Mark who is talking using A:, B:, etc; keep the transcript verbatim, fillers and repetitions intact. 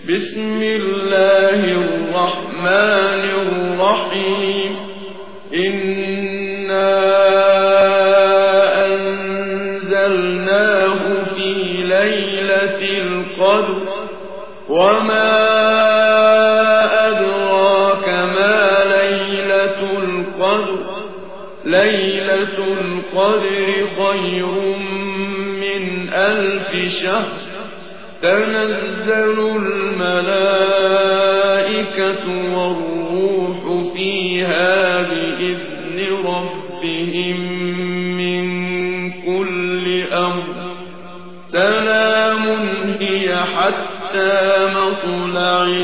A: بسم الله الرحمن الرحيم إنا أنزلناه في ليلة القدر وما أدراك ما ليلة القدر ليلة القدر خير من ألف شهر تنزل الملائكة والروح فيها بإذن ربهم من كل أمر سلام هي حتى مطلع